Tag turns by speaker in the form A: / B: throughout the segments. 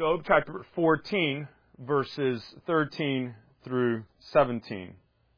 A: Job chapter 14, verses 13 through 17.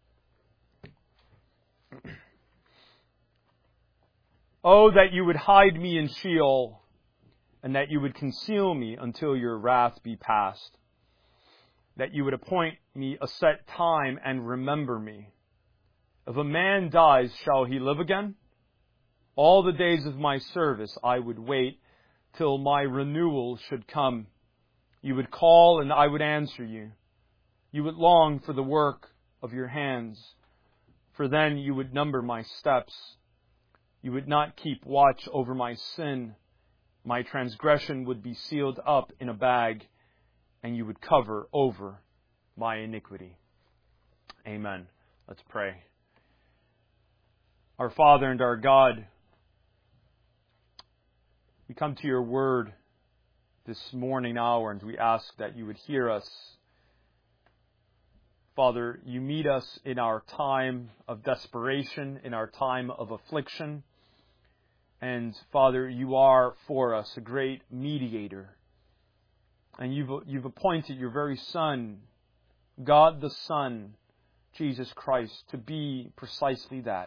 A: Oh, that you would hide me in Sheol, and that you would conceal me until your wrath be past. That you would appoint me a set time and remember me. If a man dies, shall he live again? All the days of my service I would wait till my renewal should come. You would call and I would answer you. You would long for the work of your hands, for then you would number my steps. You would not keep watch over my sin. My transgression would be sealed up in a bag, and you would cover over my iniquity. Amen. Let's pray. Our Father and our God, we come to your word this morning hour, and we ask that you would hear us. Father, you meet us in our time of desperation, in our time of affliction. And Father, you are for us a great mediator. And you've appointed your very Son, God the Son, Jesus Christ, to be precisely that.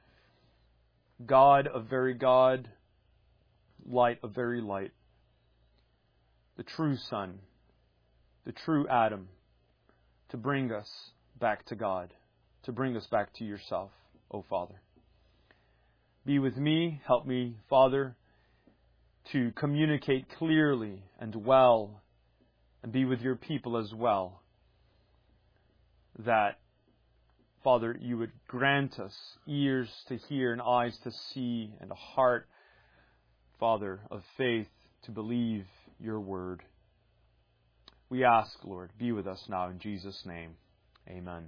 A: God of very God, light of very light. The true Son, the true Adam, to bring us back to God, to bring us back to yourself, O Father. Be with me, help me, Father, to communicate clearly and well, and be with your people as well, that, Father, you would grant us ears to hear and eyes to see and a heart, Father, of faith to believe your word. We ask, Lord, be with us now in Jesus' name. Amen.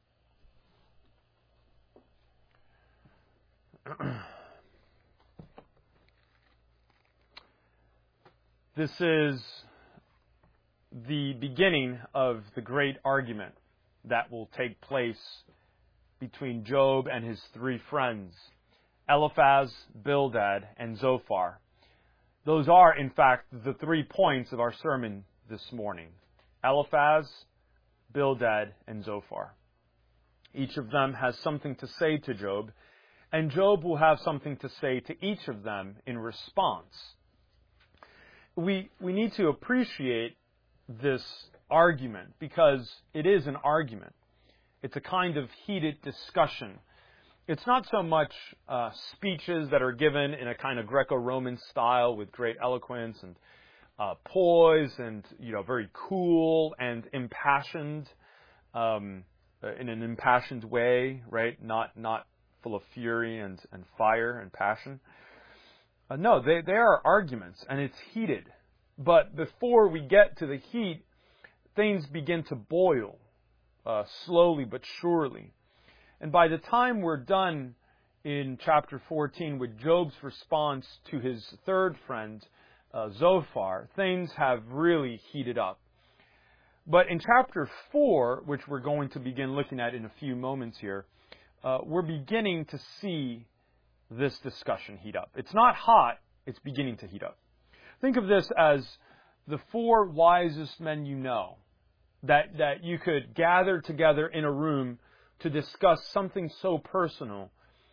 A: This is the beginning of the great argument that will take place between Job and his three friends, Eliphaz, Bildad, and Zophar. Those are, in fact, the 3 points of our sermon this morning. Eliphaz, Bildad, and Zophar. Each of them has something to say to Job, and Job will have something to say to each of them in response. We need to appreciate this argument because it is an argument. It's a kind of heated discussion. It's not so much speeches that are given in a kind of Greco-Roman style with great eloquence and poise and very cool and impassioned in an impassioned way, right? Not full of fury and fire and passion. No, they are arguments, and it's heated. But before we get to the heat, things begin to boil slowly but surely. And by the time we're done in chapter 14 with Job's response to his third friend, Zophar, things have really heated up. But in chapter 4, which we're going to begin looking at in a few moments here, we're beginning to see this discussion heat up. It's not hot, it's beginning to heat up. Think of this as the 4 wisest men you know, that you could gather together in a room to discuss something so personal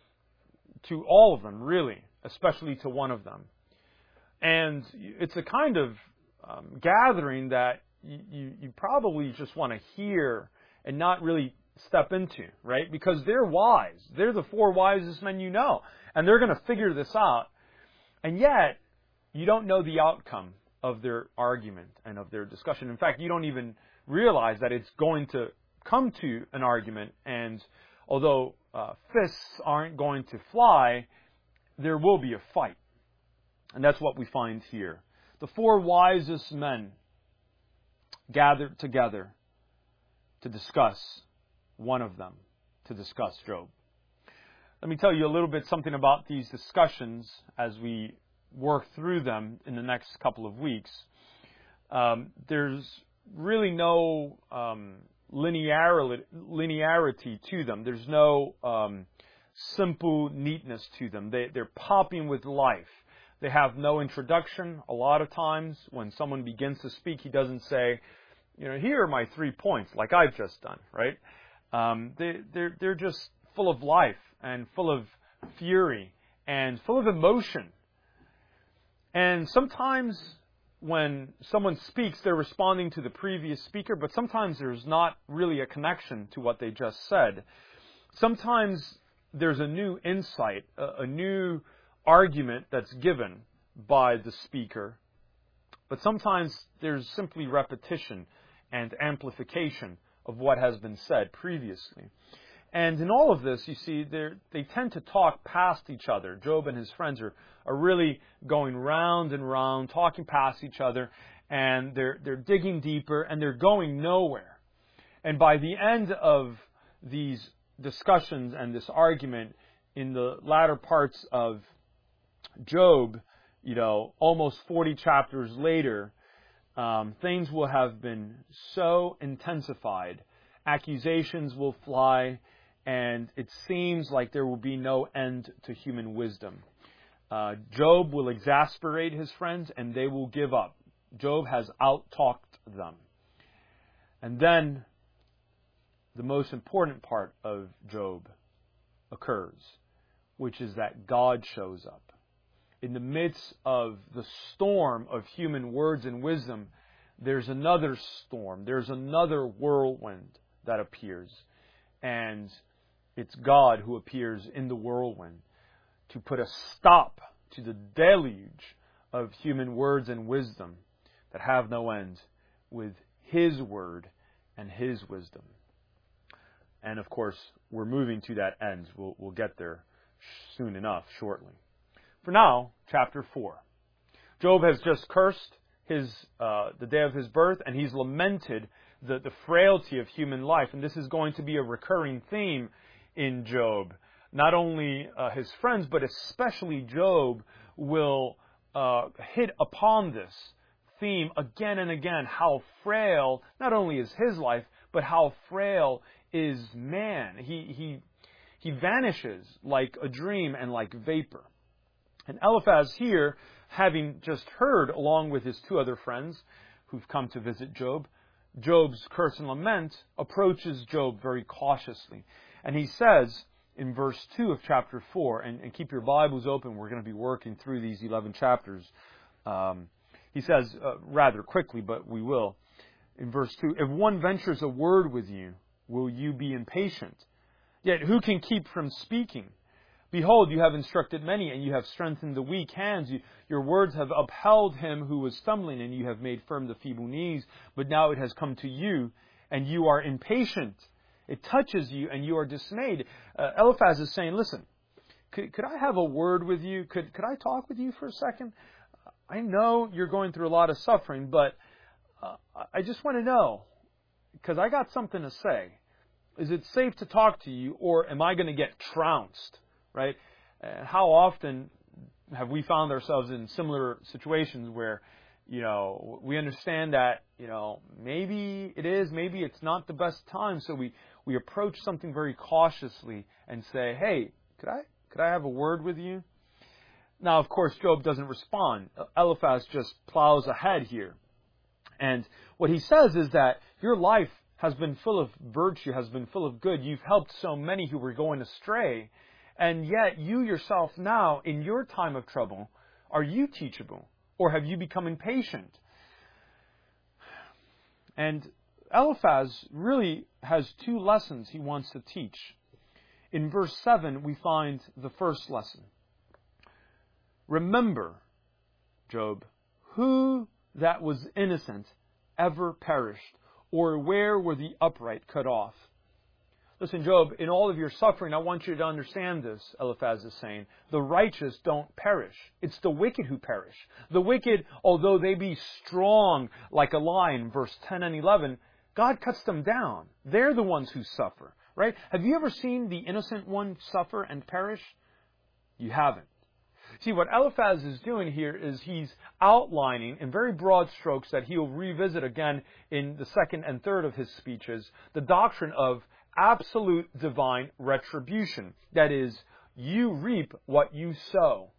A: to all of them, really, especially to one of them. And it's a kind of gathering that you probably just want to hear and not really step into, right? Because they're wise. They're the 4 wisest men you know. And they're going to figure this out. And yet, you don't know the outcome of their argument and of their discussion. In fact, you don't even realize that it's going to come to an argument. And although fists aren't going to fly, there will be a fight. And that's what we find here. The 4 wisest men gathered together to discuss one of them, to discuss Job. Let me tell you a little bit something about these discussions as we work through them in the next couple of weeks. There's really no linearity to them. There's no simple neatness to them. They're popping with life. They have no introduction. A lot of times when someone begins to speak, he doesn't say, here are my 3 points, like I've just done, right? They're just full of life and full of fury and full of emotion. And sometimes when someone speaks, they're responding to the previous speaker, but sometimes there's not really a connection to what they just said. Sometimes there's a new insight, a new argument that's given by the speaker, but sometimes there's simply repetition and amplification of what has been said previously. And in all of this, you see, they tend to talk past each other. Job and his friends are really going round and round, talking past each other, and they're digging deeper, and they're going nowhere. And by the end of these discussions and this argument, in the latter parts of Job, almost 40 chapters later, things will have been so intensified, accusations will fly, and it seems like there will be no end to human wisdom. Job will exasperate his friends, and they will give up. Job has out-talked them. And then the most important part of Job occurs, which is that God shows up. In the midst of the storm of human words and wisdom, there's another storm. There's another whirlwind that appears. And it's God who appears in the whirlwind to put a stop to the deluge of human words and wisdom that have no end with His word and His wisdom. And of course, we're moving to that end. We'll get there soon enough, shortly. For now, chapter 4. Job has just cursed the day of his birth, and he's lamented the frailty of human life. And this is going to be a recurring theme in Job. Not only his friends, but especially Job will hit upon this theme again and again, how frail not only is his life, but how frail is man. He vanishes like a dream and like vapor. And Eliphaz here, having just heard, along with his 2 other friends who've come to visit Job, Job's curse and lament, approaches Job very cautiously. And he says in verse 2 of chapter 4, and keep your Bibles open, we're going to be working through these 11 chapters. He says, rather quickly, but we will, in verse 2, if one ventures a word with you, will you be impatient? Yet who can keep from speaking? Behold, you have instructed many, and you have strengthened the weak hands. Your words have upheld him who was stumbling, and you have made firm the feeble knees. But now it has come to you, and you are impatient. It touches you, and you are dismayed. Eliphaz is saying, listen, could I have a word with you? Could I talk with you for a second? I know you're going through a lot of suffering, but I just want to know, because I got something to say. Is it safe to talk to you, or am I going to get trounced? Right? How often have we found ourselves in similar situations where, we understand that, maybe it is, maybe it's not the best time, so we approach something very cautiously and say, hey, could I have a word with you? Now, of course, Job doesn't respond. Eliphaz just plows ahead here. And what he says is that your life has been full of virtue, has been full of good. You've helped so many who were going astray. And yet you yourself now, in your time of trouble, are you teachable? Or have you become impatient? And Eliphaz really has 2 lessons he wants to teach. In verse 7, we find the first lesson. Remember, Job, who that was innocent ever perished, or where were the upright cut off? Listen, Job, in all of your suffering, I want you to understand this, Eliphaz is saying. The righteous don't perish. It's the wicked who perish. The wicked, although they be strong like a lion, verse 10 and 11, God cuts them down. They're the ones who suffer, right? Have you ever seen the innocent one suffer and perish? You haven't. See, what Eliphaz is doing here is he's outlining in very broad strokes that he'll revisit again in the second and third of his speeches, the doctrine of absolute divine retribution. That is, you reap what you sow.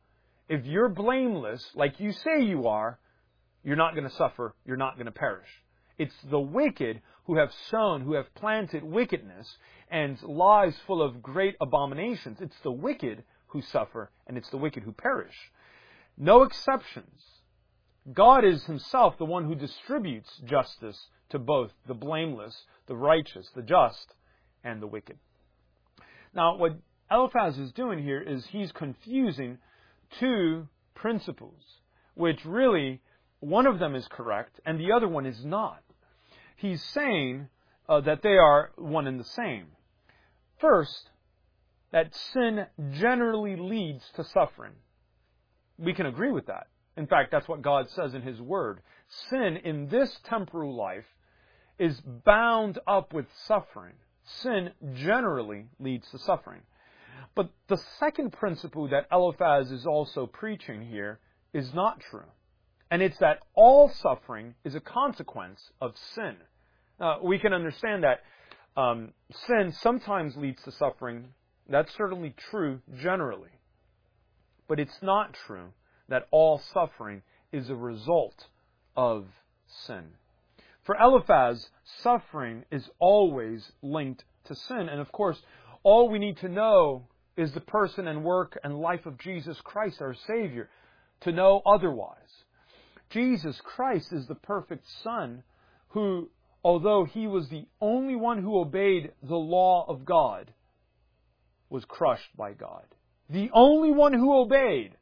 A: if you're blameless, like you say you are, you're not going to suffer, you're not going to perish. It's the wicked who have sown, who have planted wickedness and lives full of great abominations. It's the wicked who suffer, and it's the wicked who perish. No exceptions. God is Himself the one who distributes justice to both the blameless, the righteous, the just, and the wicked. Now, what Eliphaz is doing here is he's confusing two principles, which really, one of them is correct and the other one is not. He's saying that they are one and the same. First, that sin generally leads to suffering. We can agree with that. In fact, that's what God says in His Word. Sin in this temporal life is bound up with suffering. Sin generally leads to suffering. But the second principle that Eliphaz is also preaching here is not true. And it's that all suffering is a consequence of sin. We can understand that sin sometimes leads to suffering. That's certainly true generally. But it's not true that all suffering is a result of sin. For Eliphaz, suffering is always linked to sin. And of course, all we need to know is the person and work and life of Jesus Christ, our Savior, to know otherwise. Jesus Christ is the perfect Son who, although He was the only one who obeyed the law of God, was crushed by God. The only one who obeyed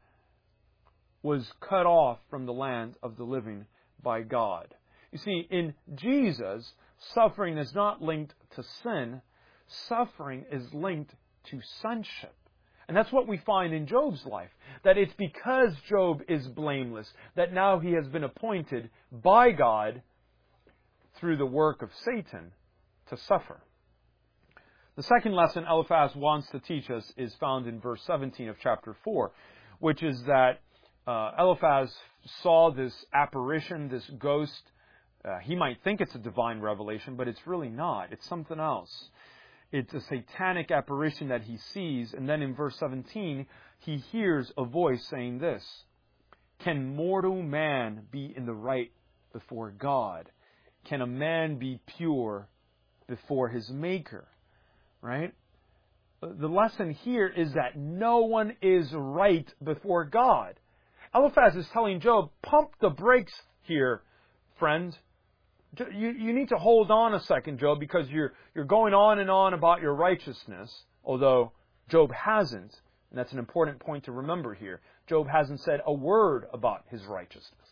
A: was cut off from the land of the living by God. You see, in Jesus, suffering is not linked to sin. Suffering is linked to sonship. And that's what we find in Job's life. That it's because Job is blameless that now he has been appointed by God through the work of Satan to suffer. The second lesson Eliphaz wants to teach us is found in verse 17 of chapter 4, which is that Eliphaz saw this apparition, this ghost. He might think it's a divine revelation, but it's really not. It's something else. It's a satanic apparition that he sees. And then in verse 17, he hears a voice saying this: "Can mortal man be in the right before God? Can a man be pure before his Maker?" Right? The lesson here is that no one is right before God. Eliphaz is telling Job, pump the brakes here, friend. You need to hold on a second, Job, because you're going on and on about your righteousness, although Job hasn't, and that's an important point to remember here. Job hasn't said a word about his righteousness.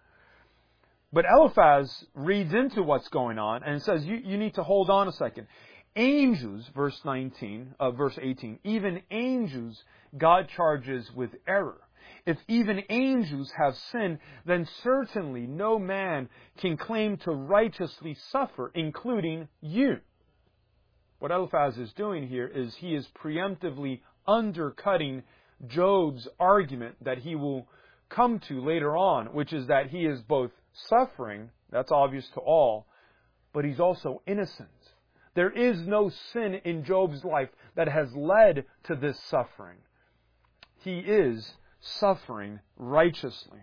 A: But Eliphaz reads into what's going on and says, you need to hold on a second. Angels, verse 18, even angels God charges with error. If even angels have sinned, then certainly no man can claim to righteously suffer, including you. What Eliphaz is doing here is he is preemptively undercutting Job's argument that he will come to later on, which is that he is both suffering, that's obvious to all, but he's also innocent. There is no sin in Job's life that has led to this suffering. He is suffering righteously.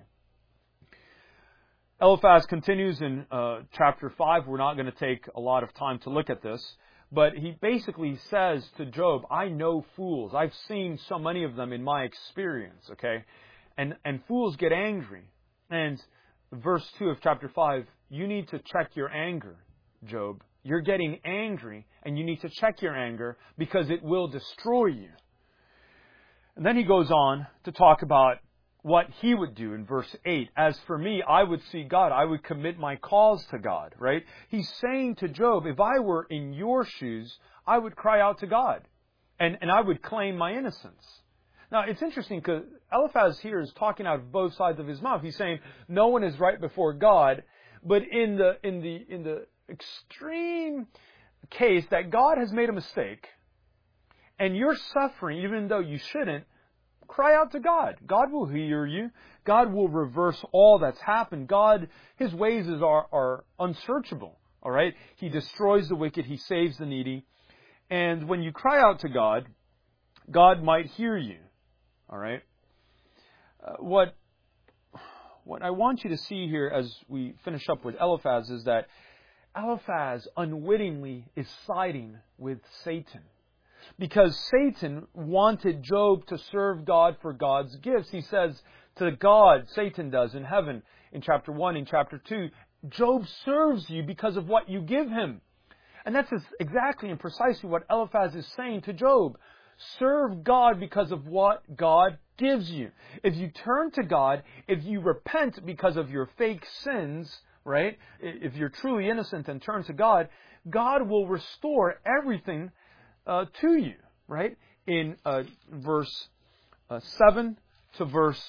A: Eliphaz continues in chapter 5. We're not going to take a lot of time to look at this, but he basically says to Job, I know fools. I've seen so many of them in my experience, okay? And fools get angry. And verse 2 of chapter 5, you need to check your anger, Job. You're getting angry, and you need to check your anger because it will destroy you. And then he goes on to talk about what he would do in verse 8. As for me, I would see God. I would commit my cause to God, right? He's saying to Job, if I were in your shoes, I would cry out to God, and I would claim my innocence. Now, it's interesting because Eliphaz here is talking out of both sides of his mouth. He's saying no one is right before God, but in the extreme case that God has made a mistake, and you're suffering even though you shouldn't, cry out to God. God will hear you. God will reverse all that's happened. God, His ways are unsearchable. All right? He destroys the wicked. He saves the needy. And when you cry out to God, God might hear you. All right? What I want you to see here as we finish up with Eliphaz is that Eliphaz unwittingly is siding with Satan. Because Satan wanted Job to serve God for God's gifts. He says to God, Satan does in heaven, in chapter 1, in chapter 2, Job serves you because of what you give him. And that's exactly and precisely what Eliphaz is saying to Job. Serve God because of what God gives you. If you turn to God, if you repent because of your fake sins, right? If you're truly innocent and turn to God, God will restore everything to you, right? In verse 7 to verse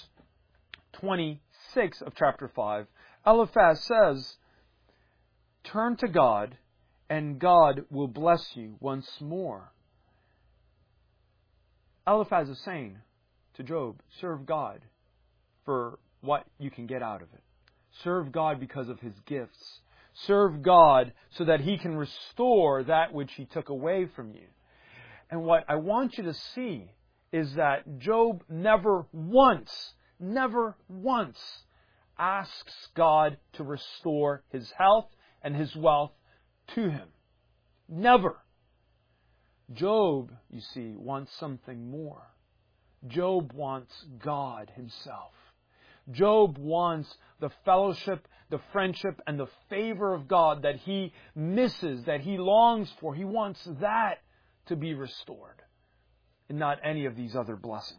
A: 26 of chapter 5, Eliphaz says, turn to God, and God will bless you once more. Eliphaz is saying to Job, serve God for what you can get out of it. Serve God because of His gifts. Serve God so that He can restore that which He took away from you. And what I want you to see is that Job never once asks God to restore his health and his wealth to him. Never. Job, you see, wants something more. Job wants God Himself. Job wants the fellowship, the friendship, and the favor of God that he misses, that he longs for. He wants that to be restored, and not any of these other blessings.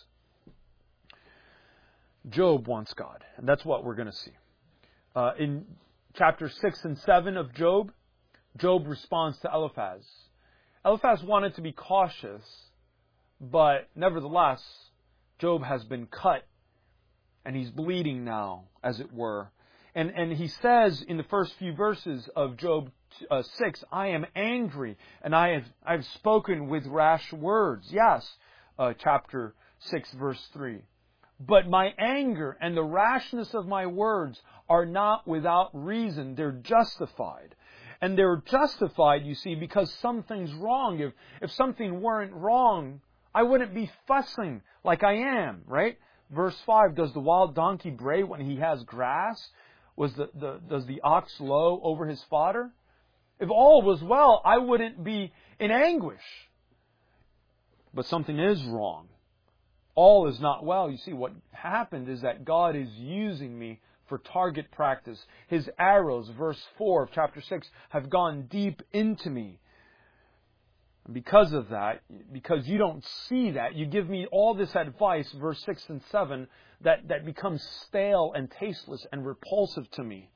A: Job wants God, and that's what we're going to see. In chapter 6 and 7 of Job, Job responds to Eliphaz. Eliphaz wanted to be cautious, but nevertheless, Job has been cut, and he's bleeding now, as it were. And he says in the first few verses of Job 6, I am angry, and I've spoken with rash words. Yes, chapter 6, verse 3. But my anger and the rashness of my words are not without reason. They're justified. And they're justified, you see, because something's wrong. If something weren't wrong, I wouldn't be fussing like I am, right? Verse 5, does the wild donkey bray when he has grass? Does the ox low over his fodder? If all was well, I wouldn't be in anguish. But something is wrong. All is not well. You see, what happened is that God is using me for target practice. His arrows, verse 4 of chapter 6, have gone deep into me. And because of that, because you don't see that, you give me all this advice, verse 6 and 7, that becomes stale and tasteless and repulsive to me.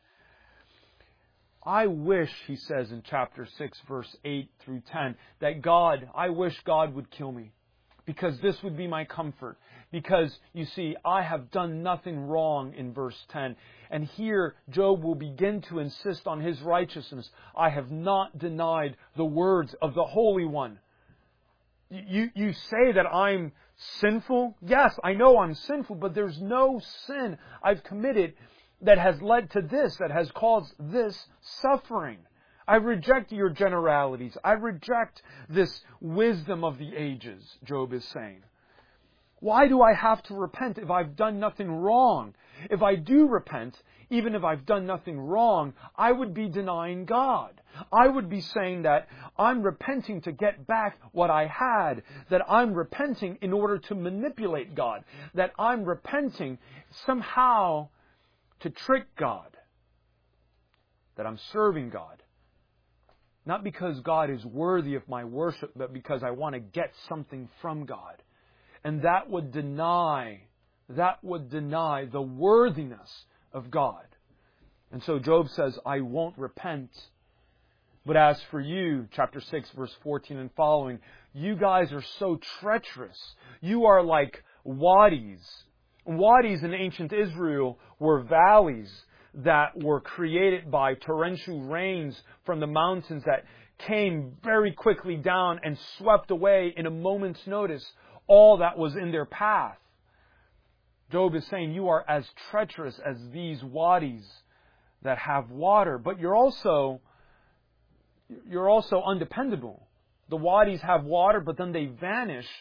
A: I wish, he says in chapter 6, verse 8 through 10, I wish God would kill me. Because this would be my comfort. Because, you see, I have done nothing wrong in verse 10. And here, Job will begin to insist on his righteousness. I have not denied the words of the Holy One. You say that I'm sinful? Yes, I know I'm sinful, but there's no sin I've committed that has led to this, that has caused this suffering. I reject your generalities. I reject this wisdom of the ages, Job is saying. Why do I have to repent if I've done nothing wrong? If I do repent, even if I've done nothing wrong, I would be denying God. I would be saying that I'm repenting to get back what I had, that I'm repenting in order to manipulate God, that I'm repenting somehow to trick God, that I'm serving God. Not because God is worthy of my worship, but because I want to get something from God. And that would deny the worthiness of God. And so Job says, I won't repent. But as for you, chapter 6, verse 14 and following, you guys are so treacherous. You are like wadis. Wadis in ancient Israel were valleys that were created by torrential rains from the mountains that came very quickly down and swept away in a moment's notice all that was in their path. Job is saying you are as treacherous as these wadis that have water, but you're also undependable. The wadis have water, but then they vanish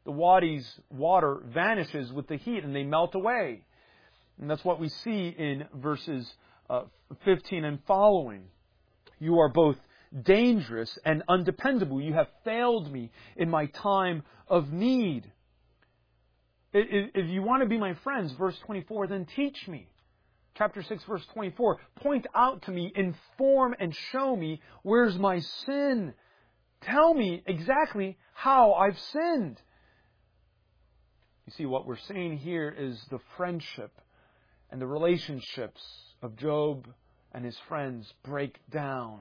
A: The wadi's water vanishes with the heat and they melt away. And that's what we see in verses 15 and following. You are both dangerous and undependable. You have failed me in my time of need. If you want to be my friends, verse 24, then teach me. Chapter 6, verse 24, point out to me, inform and show me where's my sin. Tell me exactly how I've sinned. You see, what we're seeing here is the friendship and the relationships of Job and his friends break down.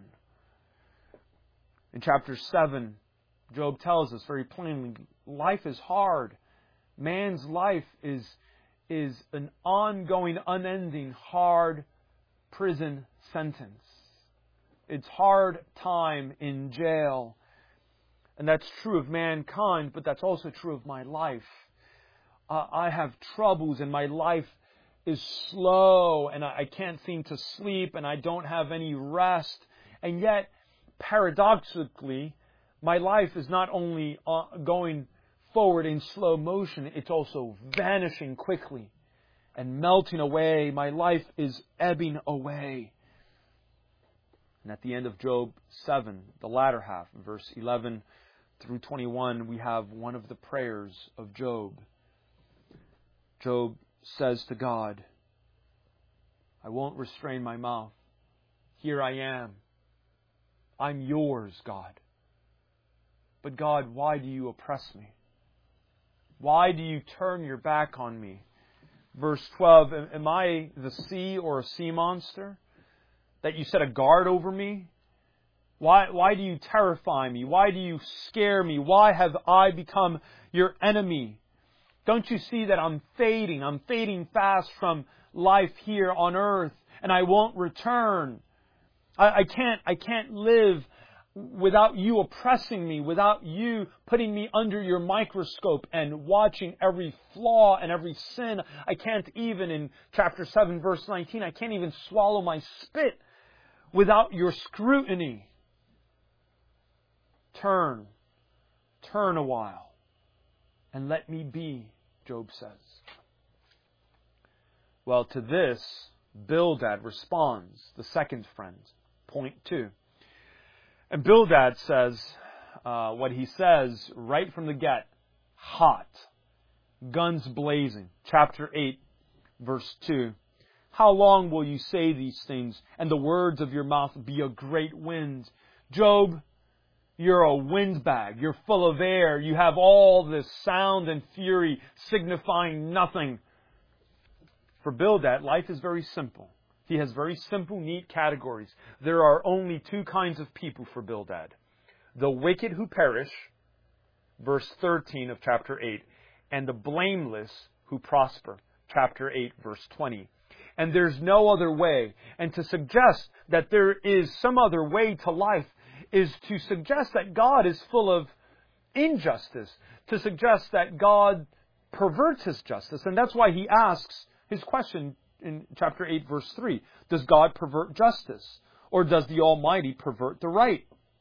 A: In chapter 7, Job tells us very plainly, life is hard. Man's life is an ongoing, unending, hard prison sentence. It's hard time in jail. And that's true of mankind, but that's also true of my life. I have troubles and my life is slow and I can't seem to sleep and I don't have any rest. And yet, paradoxically, my life is not only going forward in slow motion, it's also vanishing quickly and melting away. My life is ebbing away. And at the end of Job 7, the latter half, verse 11 through 21, we have one of the prayers of Job. Job says to God, I won't restrain my mouth. Here I am. I'm yours, God. But God, why do you oppress me? Why do you turn your back on me? Verse 12, am I the sea or a sea monster that you set a guard over me? Why do you terrify me? Why do you scare me? Why have I become your enemy? Don't you see that I'm fading? I'm fading fast from life here on earth, and I won't return. I can't live without you oppressing me, without you putting me under your microscope and watching every flaw and every sin. I can't even, in chapter 7, verse 19, I can't even swallow my spit without your scrutiny. Turn a while, and let me be, Job says. Well, to this, Bildad responds, the second friend, point 2. And Bildad says what he says right from the get, hot, guns blazing. Chapter 8, verse 2. How long will you say these things, and the words of your mouth be a great wind? Job, you're a windbag. You're full of air. You have all this sound and fury signifying nothing. For Bildad, life is very simple. He has very simple, neat categories. There are only two kinds of people for Bildad. The wicked who perish, verse 13 of chapter 8, and the blameless who prosper, chapter 8, verse 20. And there's no other way. And to suggest that there is some other way to life is to suggest that God is full of injustice, to suggest that God perverts His justice. And that's why he asks his question in chapter 8, verse 3. Does God pervert justice? Or does the Almighty pervert the right?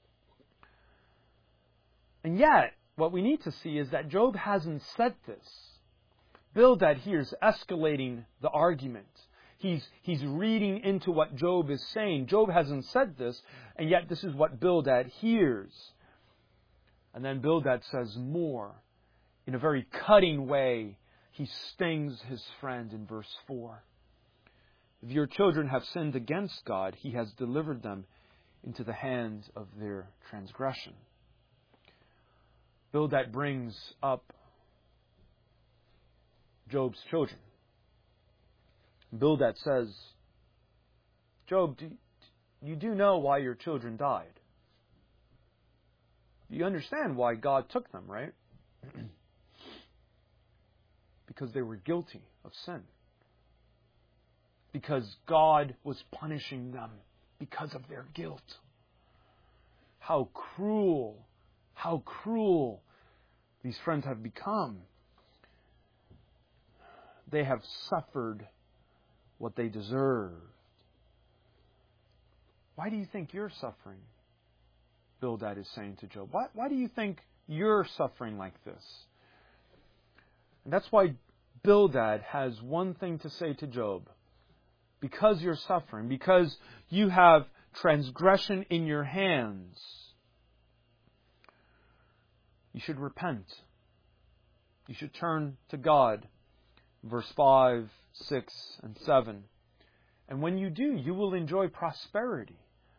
A: And yet, what we need to see is that Job hasn't said this. Bildad here is escalating the argument. He's reading into what Job is saying. Job hasn't said this, and yet this is what Bildad hears. And then Bildad says more. In a very cutting way, he stings his friend in verse 4. If your children have sinned against God, He has delivered them into the hands of their transgression. Bildad brings up Job's children. Bildad says, Job, you do know why your children died. You understand why God took them, right? Because they were guilty of sin. Because God was punishing them because of their guilt. How cruel these friends have become. They have suffered what they deserved. Why do you think you're suffering? Bildad is saying to Job. Why do you think you're suffering like this? And that's why Bildad has one thing to say to Job. Because you're suffering, because you have transgression in your hands, you should repent. You should turn to God. Verse 5, 6, and 7. And when you do, you will enjoy prosperity.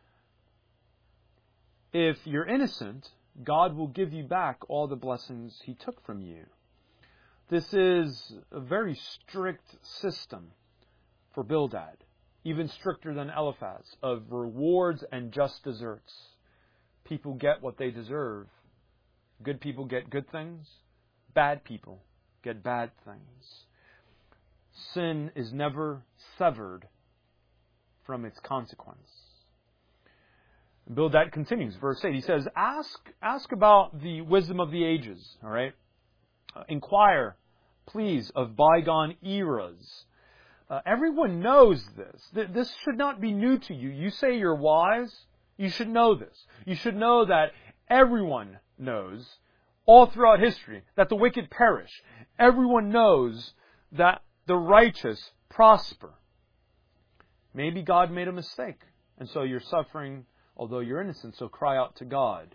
A: If you're innocent, God will give you back all the blessings He took from you. This is a very strict system for Bildad, even stricter than Eliphaz, of rewards and just deserts. People get what they deserve. Good people get good things. Bad people get bad things. Sin is never severed from its consequence. Bildad continues, verse 8. He says, Ask about the wisdom of the ages. All right? Inquire, please, of bygone eras. Everyone knows this. This should not be new to you. You say you're wise. You should know this. You should know that everyone knows, all throughout history, that the wicked perish. Everyone knows that the righteous prosper. Maybe God made a mistake, and so you're suffering, although you're innocent, so cry out to God.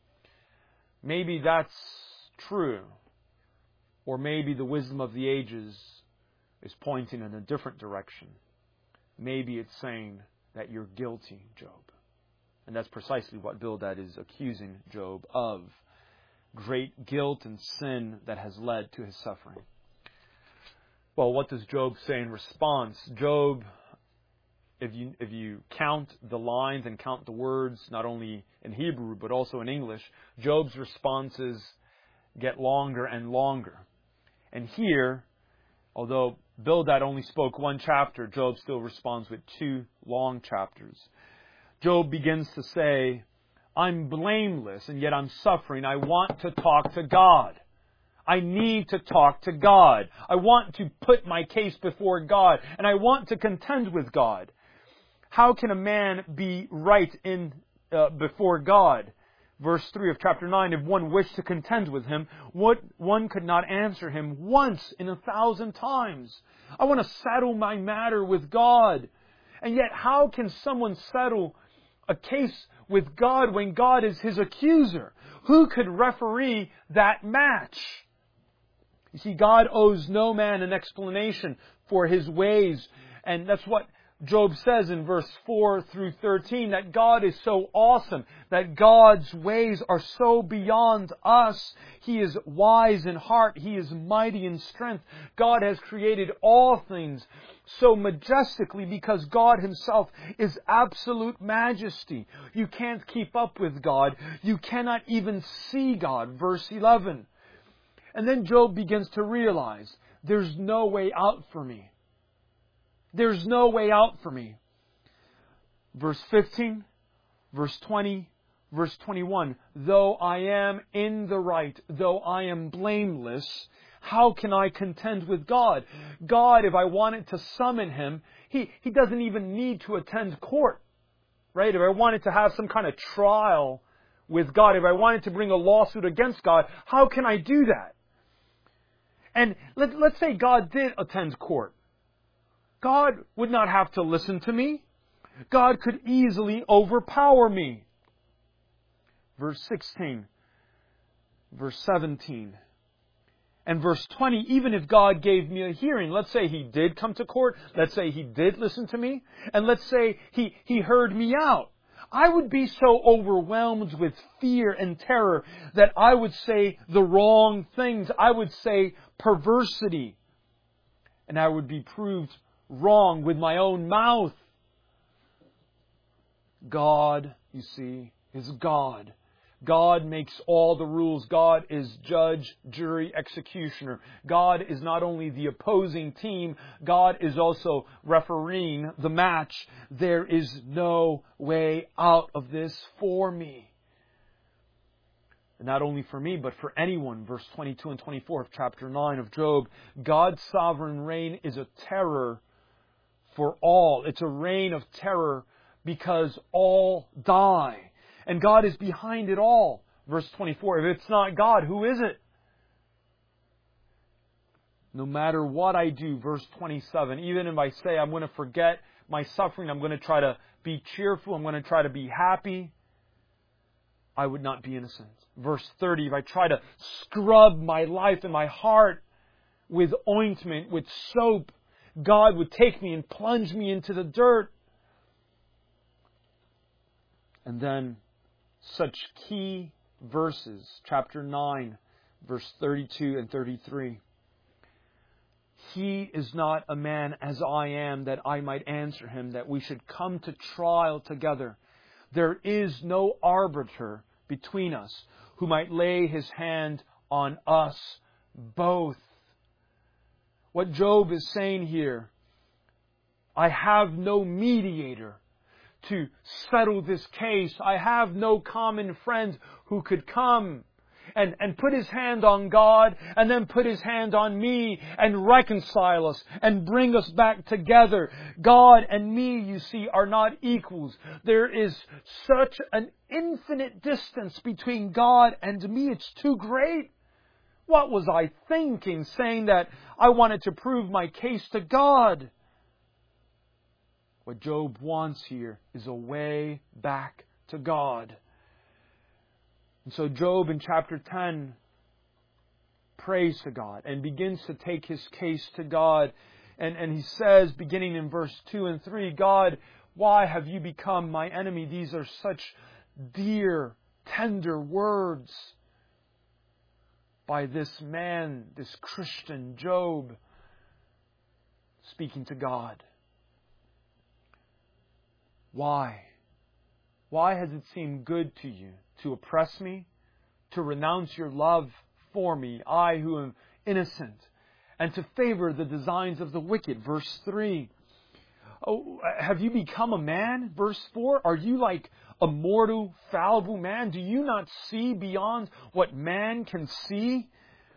A: Maybe that's true. Or maybe the wisdom of the ages is pointing in a different direction. Maybe it's saying that you're guilty, Job. And that's precisely what Bildad is accusing Job of. Great guilt and sin that has led to his suffering. Well, what does Job say in response? Job, if you count the lines and count the words, not only in Hebrew but also in English, Job's responses get longer and longer. And here, although Bildad only spoke one chapter, Job still responds with 2 long chapters. Job begins to say, I'm blameless and yet I'm suffering. I want to talk to God. I need to talk to God. I want to put my case before God, and I want to contend with God. How can a man be right before God? Verse 3 of chapter 9, if one wished to contend with Him, one could not answer Him once in 1,000 times. I want to settle my matter with God. And yet how can someone settle a case with God when God is his accuser? Who could referee that match? You see, God owes no man an explanation for his ways. And that's what Job says in verse 4 through 13, that God is so awesome, that God's ways are so beyond us. He is wise in heart. He is mighty in strength. God has created all things so majestically because God Himself is absolute majesty. You can't keep up with God. You cannot even see God. Verse 11. And then Job begins to realize, there's no way out for me. There's no way out for me. Verse 15, verse 20, verse 21. Though I am in the right, though I am blameless, how can I contend with God? God, if I wanted to summon Him, He doesn't even need to attend court. Right? If I wanted to have some kind of trial with God, if I wanted to bring a lawsuit against God, how can I do that? And let's say God did attend court. God would not have to listen to me. God could easily overpower me. Verse 16, verse 17, and verse 20, even if God gave me a hearing, let's say He did come to court, let's say He did listen to me, and let's say He heard me out, I would be so overwhelmed with fear and terror that I would say the wrong things. I would say perversity. And I would be proved wrong with my own mouth. God, you see, is God. God makes all the rules. God is judge, jury, executioner. God is not only the opposing team, God is also refereeing the match. There is no way out of this for me. And not only for me, but for anyone. Verse 22 and 24 of chapter 9 of Job. God's sovereign reign is a terror for all. It's a reign of terror because all die. And God is behind it all. Verse 24, if it's not God, who is it? No matter what I do, verse 27, even if I say I'm going to forget my suffering, I'm going to try to be cheerful, I'm going to try to be happy, I would not be innocent. Verse 30, if I try to scrub my life and my heart with ointment, with soap, God would take me and plunge me into the dirt. And then such key verses, chapter 9, verse 32 and 33. He is not a man as I am, that I might answer him, that we should come to trial together. There is no arbiter between us who might lay his hand on us both. What Job is saying here, I have no mediator to settle this case. I have no common friend who could come and put his hand on God and then put his hand on me and reconcile us and bring us back together. God and me, you see, are not equals. There is such an infinite distance between God and me. It's too great. What was I thinking, saying that I wanted to prove my case to God? What Job wants here is a way back to God. And so Job in chapter 10 prays to God and begins to take his case to God. And he says, beginning in verse 2 and 3, God, why have you become my enemy? These are such dear, tender words by this man, this Christian Job, speaking to God. Why? Why has it seemed good to you to oppress me, to renounce your love for me, I who am innocent, and to favor the designs of the wicked? Verse 3. Oh, have you become a man? Verse 4. Are you like a mortal, fallible man? Do you not see beyond what man can see?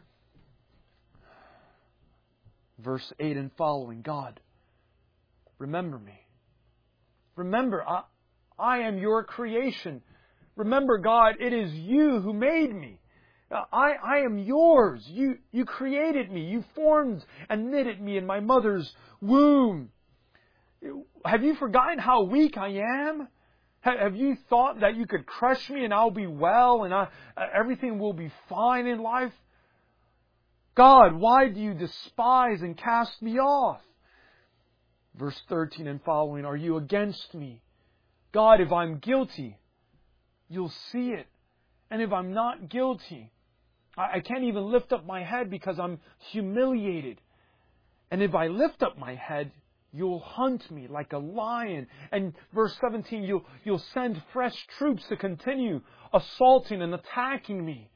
A: Verse 8 and following. God, remember me. Remember, I am your creation. Remember, God, it is you who made me. I am yours. You created me. You formed and knitted me in my mother's womb. Have you forgotten how weak I am? Have you thought that you could crush me and I'll be well and everything will be fine in life? God, why do you despise and cast me off? Verse 13 and following, are you against me? God, if I'm guilty, you'll see it. And if I'm not guilty, I can't even lift up my head because I'm humiliated. And if I lift up my head, you'll hunt me like a lion. And verse 17, you'll send fresh troops to continue assaulting and attacking me.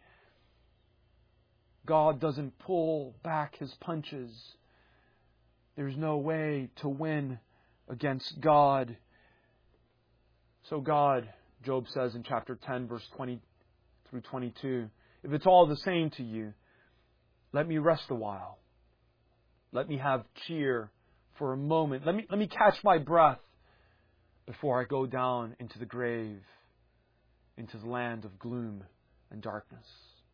A: God doesn't pull back His punches. There's no way to win against God. So God, Job says in chapter 10, verse 20 through 22, if it's all the same to you, let me rest a while. Let me have cheer for a moment. Let me catch my breath before I go down into the grave, into the land of gloom and darkness.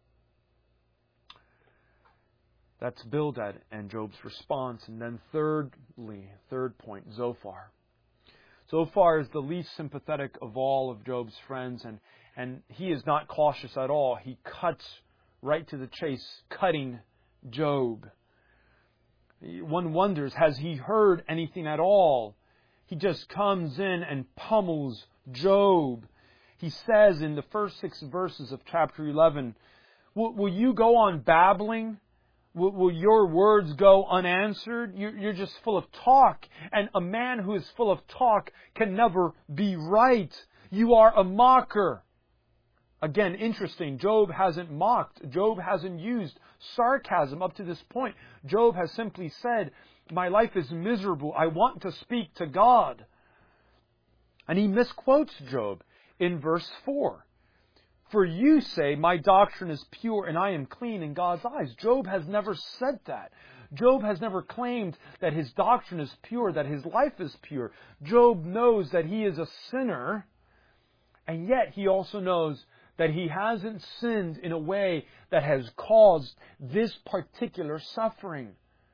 A: That's Bildad and Job's response. And then third point, Zophar. Zophar is the least sympathetic of all of Job's friends, and he is not cautious at all. He cuts right to the chase, cutting Job. One wonders, has he heard anything at all? He just comes in and pummels Job. He says in the first 6 verses of chapter 11, will you go on babbling? Will your words go unanswered? You're just full of talk. And a man who is full of talk can never be right. You are a mocker. Again, interesting. Job hasn't mocked. Job hasn't used sarcasm up to this point. Job has simply said, my life is miserable. I want to speak to God. And he misquotes Job in verse 4. For you say, my doctrine is pure and I am clean in God's eyes. Job has never said that. Job has never claimed that his doctrine is pure, that his life is pure. Job knows that he is a sinner, and yet he also knows that he hasn't sinned in a way that has caused this particular suffering.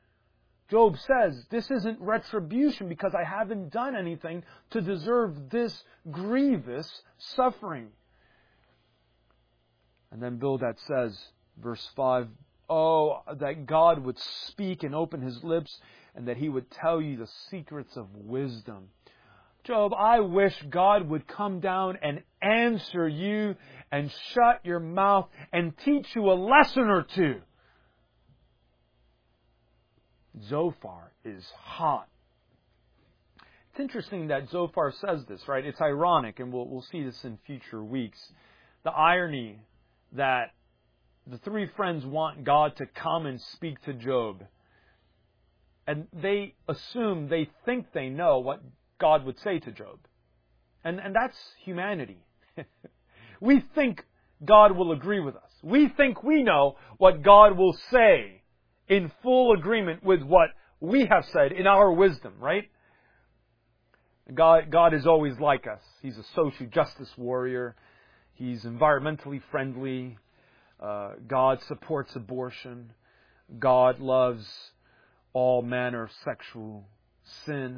A: Job says, this isn't retribution because I haven't done anything to deserve this grievous suffering. And then Bildad says, verse 5, oh, that God would speak and open His lips and that He would tell you the secrets of wisdom. Job, I wish God would come down and answer you and shut your mouth and teach you a lesson or two. Zophar is hot. It's interesting that Zophar says this, right? It's ironic, and we'll see this in future weeks. The irony that the three friends want God to come and speak to Job. And they assume, they think they know what God would say to Job. And that's humanity. We think God will agree with us. We think we know what God will say in full agreement with what we have said in our wisdom, right? God is always like us. He's a social justice warrior. He's environmentally friendly. God supports abortion. God loves all manner of sexual sin.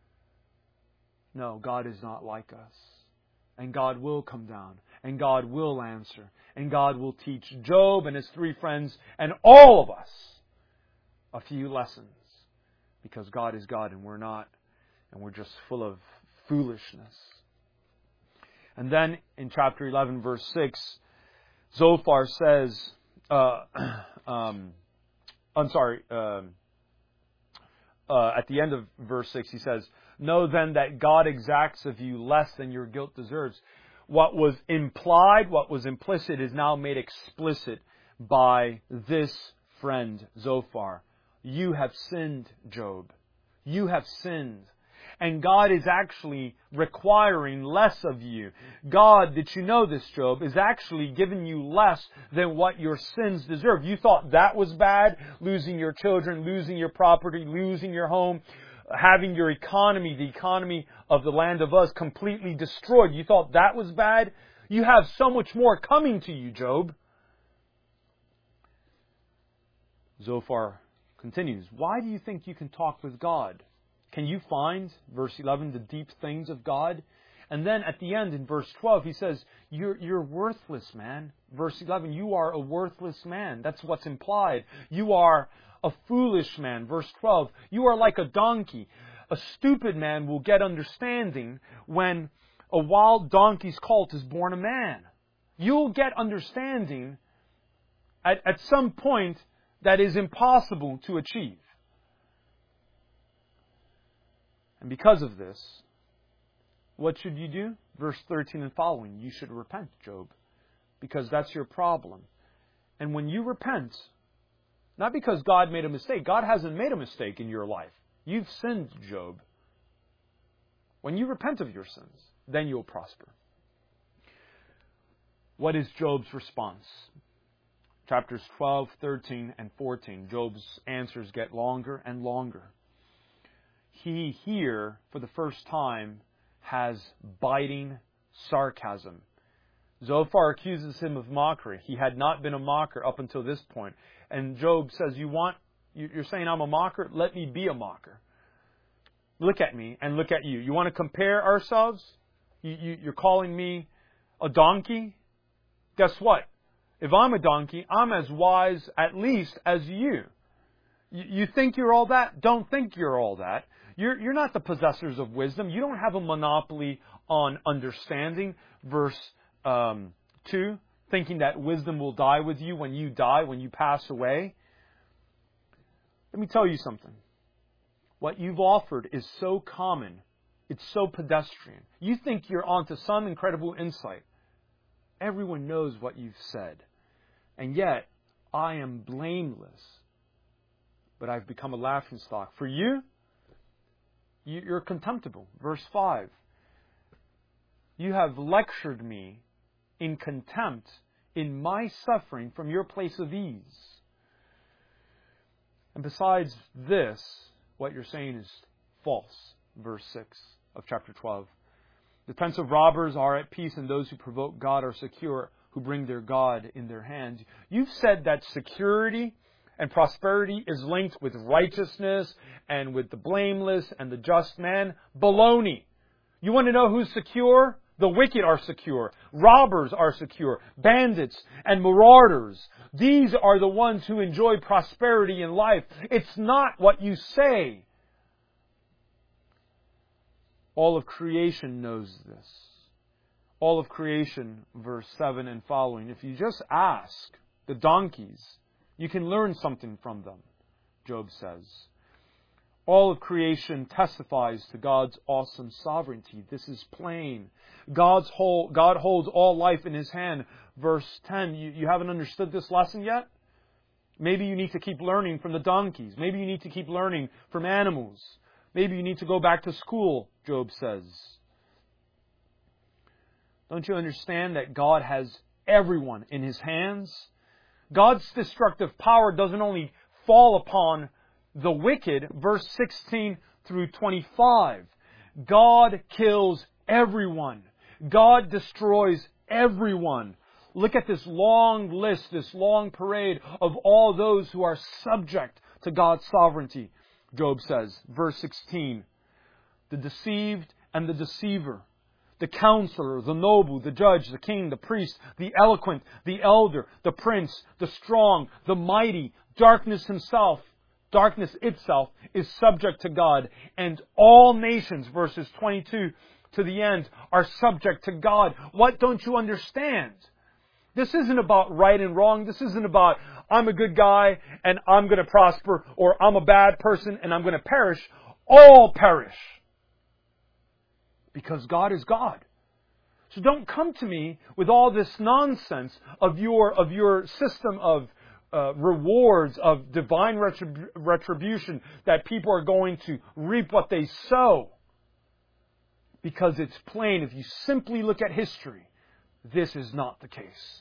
A: No, God is not like us. And God will come down. And God will answer. And God will teach Job and his three friends and all of us a few lessons. Because God is God and we're not. And we're just full of foolishness. And then in chapter 11, verse 6, Zophar says, at the end of verse 6, he says, know then that God exacts of you less than your guilt deserves. What was implied, what was implicit, is now made explicit by this friend, Zophar. You have sinned, Job. You have sinned. And God is actually requiring less of you. God, did you know this, Job, is actually giving you less than what your sins deserve. You thought that was bad, losing your children, losing your property, losing your home, having your economy, the economy of the land of Uz, completely destroyed. You thought that was bad? You have so much more coming to you, Job. Zophar continues, why do you think you can talk with God? Can you find, verse 11, the deep things of God? And then at the end, in verse 12, he says, you're worthless, man. Verse 11, you are a worthless man. That's what's implied. You are a foolish man. Verse 12, you are like a donkey. A stupid man will get understanding when a wild donkey's colt is born a man. You'll get understanding at some point that is impossible to achieve. And because of this, what should you do? Verse 13 and following, you should repent, Job, because that's your problem. And when you repent, not because God made a mistake. God hasn't made a mistake in your life. You've sinned, Job. When you repent of your sins, then you'll prosper. What is Job's response? Chapters 12, 13, and 14, Job's answers get longer and longer. He here, for the first time, has biting sarcasm. Zophar accuses him of mockery. He had not been a mocker up until this point. And Job says, you're saying I'm a mocker? Let me be a mocker. Look at me and look at you. You want to compare ourselves? You're calling me a donkey? Guess what? If I'm a donkey, I'm as wise at least as you. You think you're all that? Don't think you're all that. You're not the possessors of wisdom. You don't have a monopoly on understanding. Verse 2, thinking that wisdom will die with you when you die, when you pass away. Let me tell you something. What you've offered is so common. It's so pedestrian. You think you're onto some incredible insight. Everyone knows what you've said. And yet, I am blameless. But I've become a laughingstock. For you, you're contemptible. Verse 5. You have lectured me in contempt in my suffering from your place of ease. And besides this, what you're saying is false. Verse 6 of chapter 12. The tents of robbers are at peace, and those who provoke God are secure, who bring their God in their hands. You've said that security and prosperity is linked with righteousness and with the blameless and the just man. Baloney. You want to know who's secure? The wicked are secure. Robbers are secure. Bandits and marauders. These are the ones who enjoy prosperity in life. It's not what you say. All of creation knows this. All of creation, verse 7 and following. If you just ask the donkeys, you can learn something from them, Job says. All of creation testifies to God's awesome sovereignty. This is plain. God holds all life in His hand. Verse 10, you haven't understood this lesson yet? Maybe you need to keep learning from the donkeys. Maybe you need to keep learning from animals. Maybe you need to go back to school, Job says. Don't you understand that God has everyone in His hands? God's destructive power doesn't only fall upon the wicked, verse 16 through 25. God kills everyone. God destroys everyone. Look at this long list, this long parade of all those who are subject to God's sovereignty. Job says, verse 16, the deceived and the deceiver, the counselor, the noble, the judge, the king, the priest, the eloquent, the elder, the prince, the strong, the mighty, darkness itself is subject to God, and all nations, verses 22 to the end, are subject to God. What don't you understand? This isn't about right and wrong. This isn't about I'm a good guy and I'm going to prosper, or I'm a bad person and I'm going to perish. All perish. Because God is God. So don't come to me with all this nonsense of your system of rewards, of divine retribution, that people are going to reap what they sow. Because it's plain, if you simply look at history, this is not the case.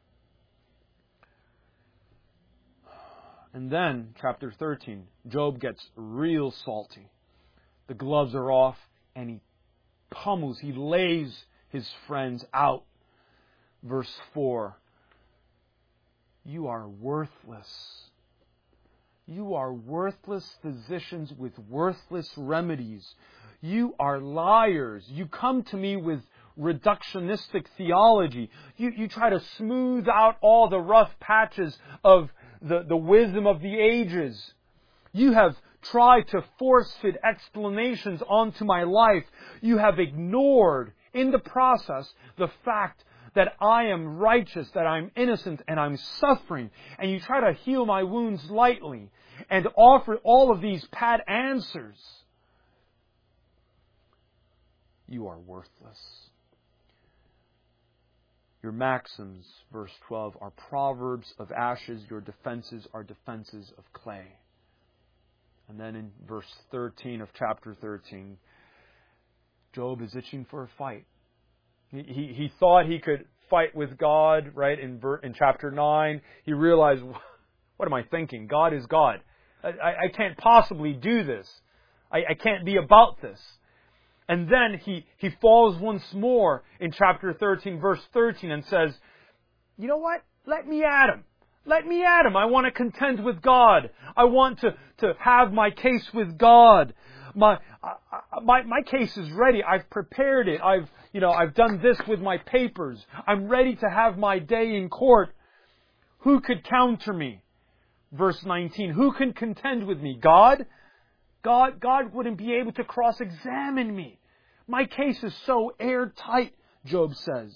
A: And then, chapter 13, Job gets real salty. The gloves are off, and he pummels, he lays his friends out. Verse 4, you are worthless. You are worthless physicians with worthless remedies. You are liars. You come to me with reductionistic theology. You try to smooth out all the rough patches of the wisdom of the ages. You have tried to force-fit explanations onto my life. You have ignored, in the process, the fact that I am righteous, that I'm innocent, and I'm suffering. And you try to heal my wounds lightly and offer all of these pat answers. You are worthless. Your maxims, verse 12, are proverbs of ashes. Your defenses are defenses of clay. And then in verse 13 of chapter 13, Job is itching for a fight. He thought he could fight with God, right? In chapter 9, he realized, what am I thinking? God is God. I can't possibly do this. I can't be about this. And then he falls once more in chapter 13, verse 13, and says, you know what? Let me at him. Let me at him. I want to contend with God. I want to have my case with God. My case is ready. I've prepared it. I've done this with my papers. I'm ready to have my day in court. Who could counter me? Verse 19. Who can contend with me? God? God wouldn't be able to cross-examine me. My case is so airtight, Job says.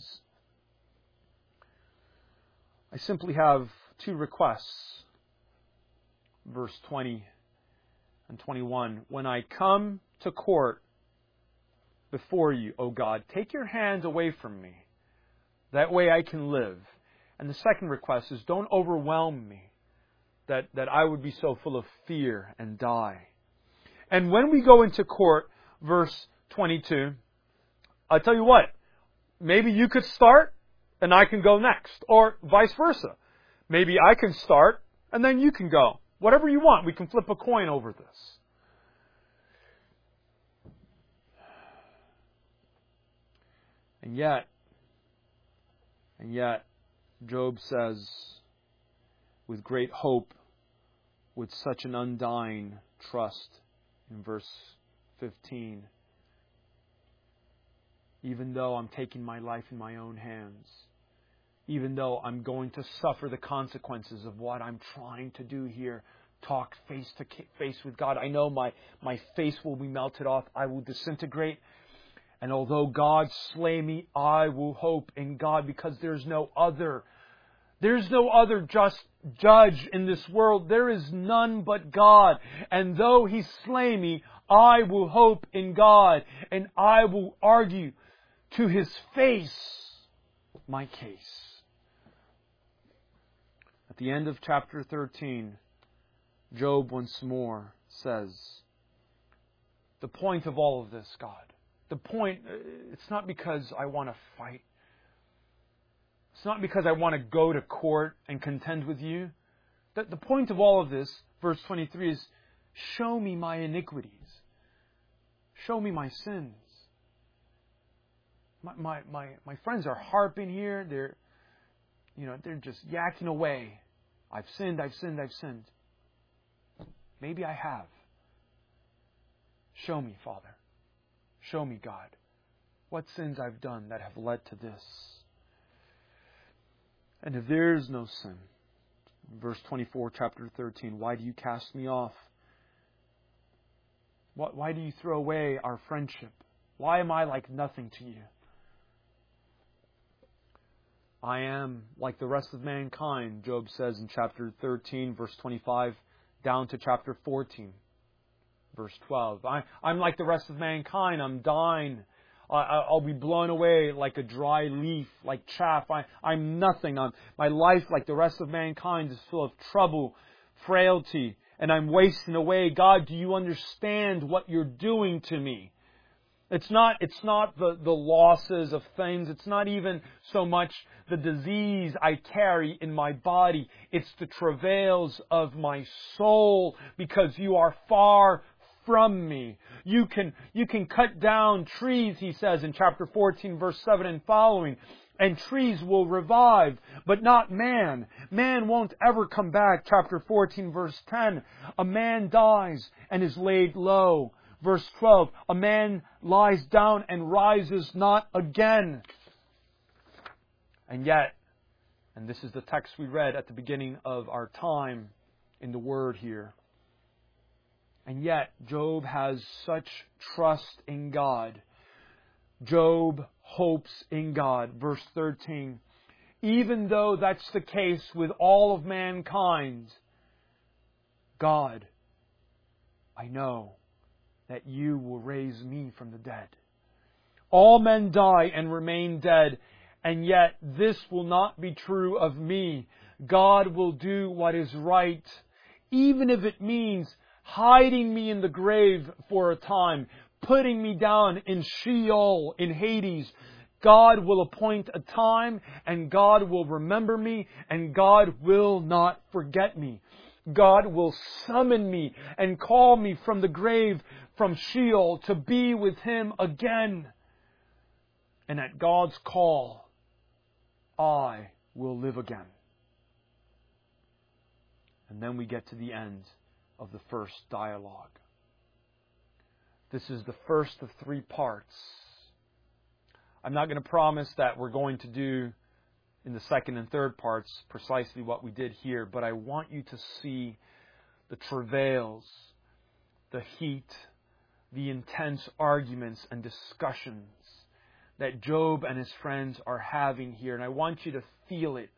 A: I simply have two requests. Verse 20 and 21. When I come to court before you, O God, take your hands away from me. That way I can live. And the second request is, don't overwhelm me, that I would be so full of fear and die. And when we go into court, verse 22, I'll tell you what, maybe you could start and I can go next, or vice versa. Maybe I can start and then you can go. Whatever you want, we can flip a coin over this. And yet, Job says, with great hope, with such an undying trust in verse 15. Even though I'm taking my life in my own hands, even though I'm going to suffer the consequences of what I'm trying to do here, talk face to face with God, I know my face will be melted off, I will disintegrate. And although God slay me, I will hope in God, because there's no other just judge in this world. There is none but God. And though He slay me, I will hope in God, and I will argue to His face my case. At the end of chapter 13, Job once more says, the point of all of this, God, the point, it's not because I want to fight. It's not because I want to go to court and contend with you. The point of all of this, verse 23, is show me my iniquities. Show me my sins. My friends are harping here. They're just yakking away. I've sinned. Maybe I have. Show me, Father. Show me, God, what sins I've done that have led to this. And if there is no sin, verse 24, chapter 13, why do you cast me off? Why do you throw away our friendship? Why am I like nothing to you? I am like the rest of mankind, Job says in chapter 13, verse 25, down to chapter 14, verse 12. I'm like the rest of mankind. I'm dying. I'll be blown away like a dry leaf, like chaff. I'm nothing. My life, like the rest of mankind, is full of trouble, frailty, and I'm wasting away. God, do you understand what you're doing to me? It's not the losses of things. It's not even so much the disease I carry in my body. It's the travails of my soul, because you are far from me. You can cut down trees, he says in chapter 14, verse 7 and following, and trees will revive, but not man. Man won't ever come back. Chapter 14, verse 10, a man dies and is laid low. Verse 12, a man lies down and rises not again. And yet, and this is the text we read at the beginning of our time in the Word here, and yet Job has such trust in God. Job hopes in God. Verse 13, even though that's the case with all of mankind, God, I know that you will raise me from the dead. All men die and remain dead, and yet this will not be true of me. God will do what is right, even if it means hiding me in the grave for a time, putting me down in Sheol, in Hades. God will appoint a time, and God will remember me, and God will not forget me. God will summon me and call me from the grave, from Sheol, to be with Him again. And at God's call, I will live again. And then we get to the end of the first dialogue. This is the first of 3 parts. I'm not going to promise that we're going to do in the second and third parts precisely what we did here, but I want you to see the travails, the heat, the intense arguments and discussions that Job and his friends are having here. And I want you to feel it.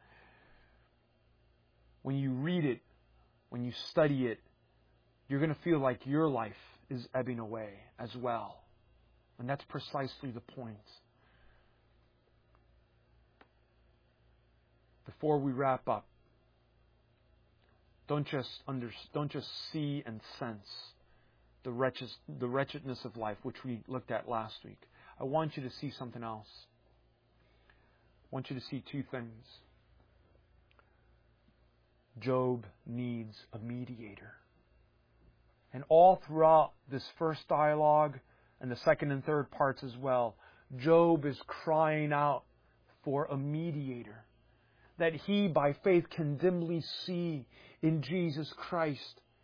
A: When you read it, when you study it, you're going to feel like your life is ebbing away as well. And that's precisely the point. Before we wrap up, don't just see and sense the wretchedness of life, which we looked at last week. I want you to see something else. I want you to see 2 things. Job needs a mediator. And all throughout this first dialogue and the second and third parts as well, Job is crying out for a mediator that he, by faith, can dimly see in Jesus Christ.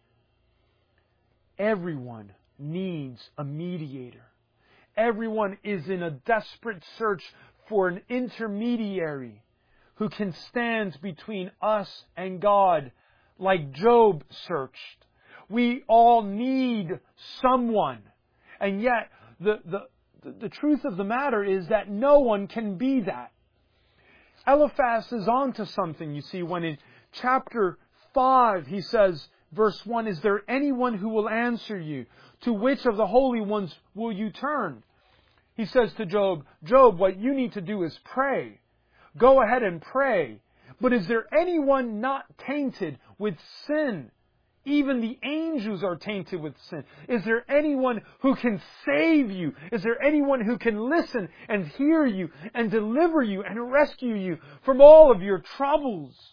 A: Everyone needs a mediator. Everyone is in a desperate search for an intermediary who can stand between us and God, like Job searched. We all need someone. And yet, the truth of the matter is that no one can be that. Eliphaz is on to something, you see, when in chapter 5 he says, verse 1, "Is there anyone who will answer you? To which of the holy ones will you turn?" He says to Job, "Job, what you need to do is pray. Go ahead and pray. But is there anyone not tainted with sin? Even the angels are tainted with sin. Is there anyone who can save you? Is there anyone who can listen and hear you and deliver you and rescue you from all of your troubles?"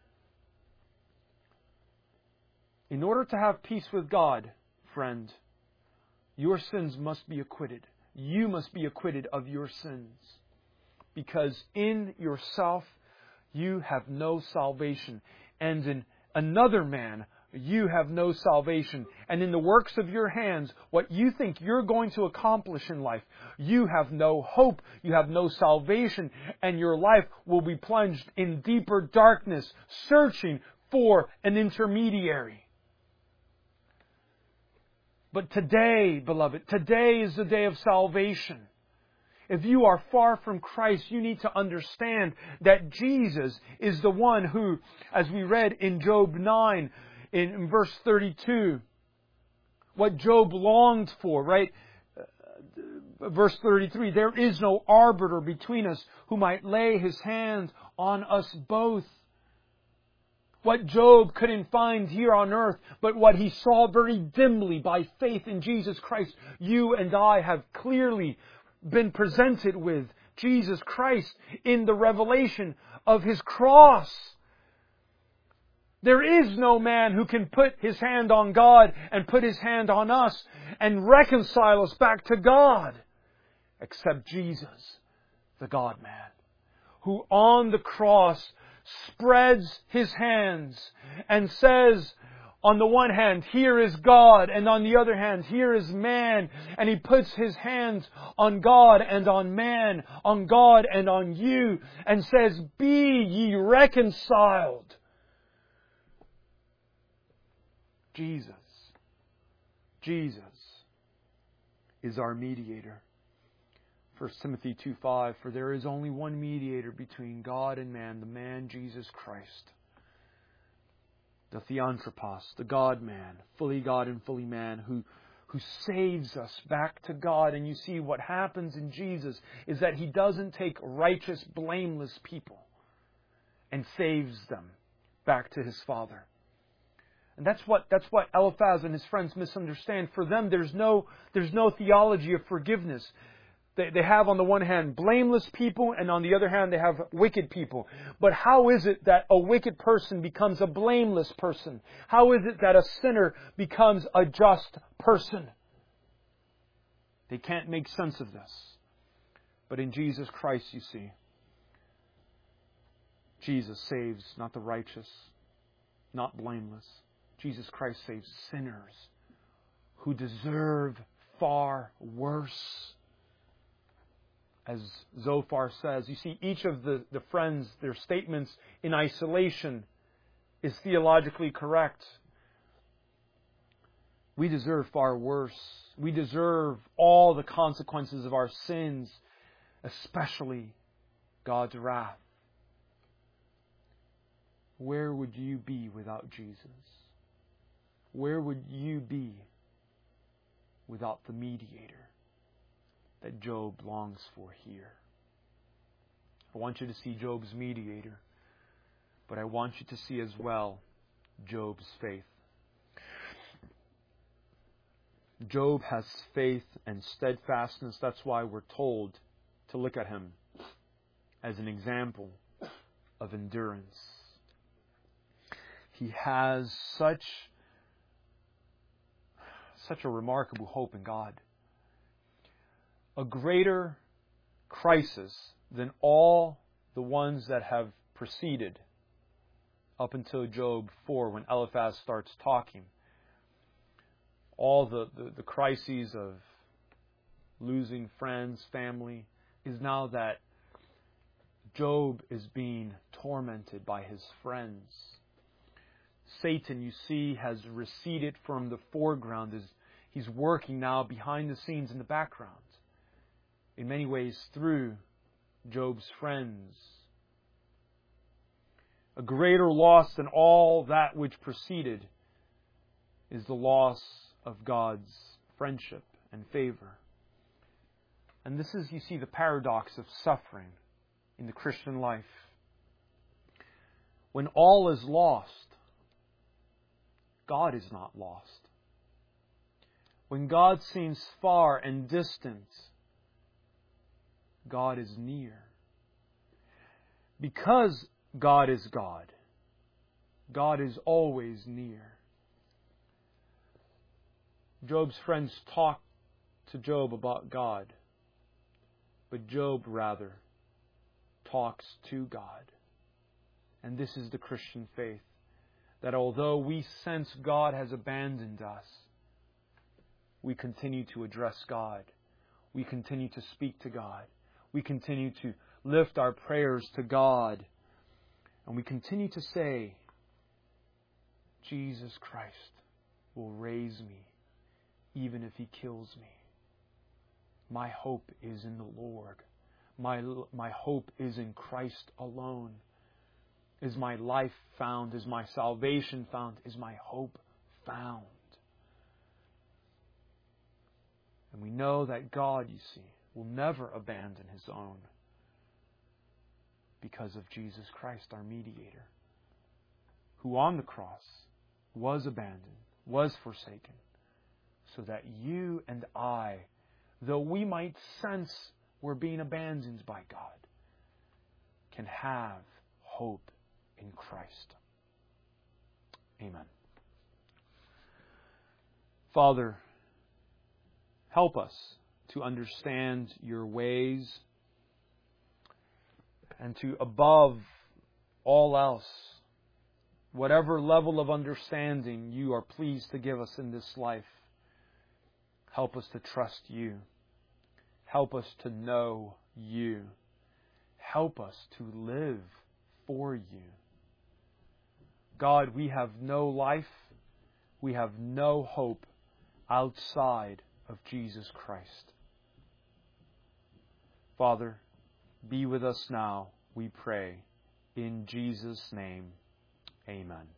A: In order to have peace with God, friend, your sins must be acquitted. You must be acquitted of your sins. Because in yourself, you have no salvation. And in another man, you have no salvation. And in the works of your hands, what you think you're going to accomplish in life, you have no hope, you have no salvation, and your life will be plunged in deeper darkness, searching for an intermediary. But today, beloved, today is the day of salvation. If you are far from Christ, you need to understand that Jesus is the one who, as we read in Job 9, in verse 32, what Job longed for, right? Verse 33, "There is no arbiter between us who might lay his hand on us both." What Job couldn't find here on earth, but what he saw very dimly by faith in Jesus Christ, you and I have clearly been presented with Jesus Christ in the revelation of His cross. There is no man who can put his hand on God and put his hand on us and reconcile us back to God, except Jesus, the God-man, who on the cross spreads His hands and says, on the one hand, here is God, and on the other hand, here is man. And He puts His hands on God and on man, on God and on you, and says, "Be ye reconciled." Jesus is our mediator. 1 Timothy 2:5, "For there is only one mediator between God and man, the man Jesus Christ, the Theanthropos, the God-man, fully God and fully man, who saves us back to God." And you see, what happens in Jesus is that He doesn't take righteous, blameless people and saves them back to His Father. And that's what Eliphaz and his friends misunderstand. For them, there's no theology of forgiveness. They have on the one hand blameless people, and on the other hand they have wicked people. But how is it that a wicked person becomes a blameless person? How is it that a sinner becomes a just person? They can't make sense of this. But in Jesus Christ, you see, Jesus saves not the righteous, not blameless. Jesus Christ saves sinners who deserve far worse. As Zophar says, you see, each of the friends, their statements in isolation is theologically correct. We deserve far worse. We deserve all the consequences of our sins, especially God's wrath. Where would you be without Jesus? Where would you be without the mediator that Job longs for here? I want you to see Job's mediator, but I want you to see as well Job's faith. Job has faith and steadfastness. That's why we're told to look at him as an example of endurance. He has such a remarkable hope in God. A greater crisis than all the ones that have preceded up until Job 4, when Eliphaz starts talking. all the crises of losing friends, family, is now that Job is being tormented by his friends. Satan, you see, has receded from the foreground as he's working now behind the scenes in the background. In many ways through Job's friends. A greater loss than all that which preceded is the loss of God's friendship and favor. And this is, you see, the paradox of suffering in the Christian life. When all is lost, God is not lost. When God seems far and distant, God is near. Because God is God, God is always near. Job's friends talk to Job about God, but Job rather talks to God. And this is the Christian faith, that although we sense God has abandoned us, we continue to address God. We continue to speak to God. We continue to lift our prayers to God. And we continue to say, Jesus Christ will raise me even if He kills me. My hope is in the Lord. My hope is in Christ alone. Is my life found? Is my salvation found? Is my hope found? And we know that God, you see, will never abandon His own because of Jesus Christ, our mediator, who on the cross was abandoned, was forsaken, so that you and I, though we might sense we're being abandoned by God, can have hope in Christ. Amen. Father, help us to understand your ways and to, above all else, whatever level of understanding you are pleased to give us in this life, help us to trust you. Help us to know you. Help us to live for you. God, we have no life, we have no hope outside of Jesus Christ. Father, be with us now, we pray. In Jesus' name, amen.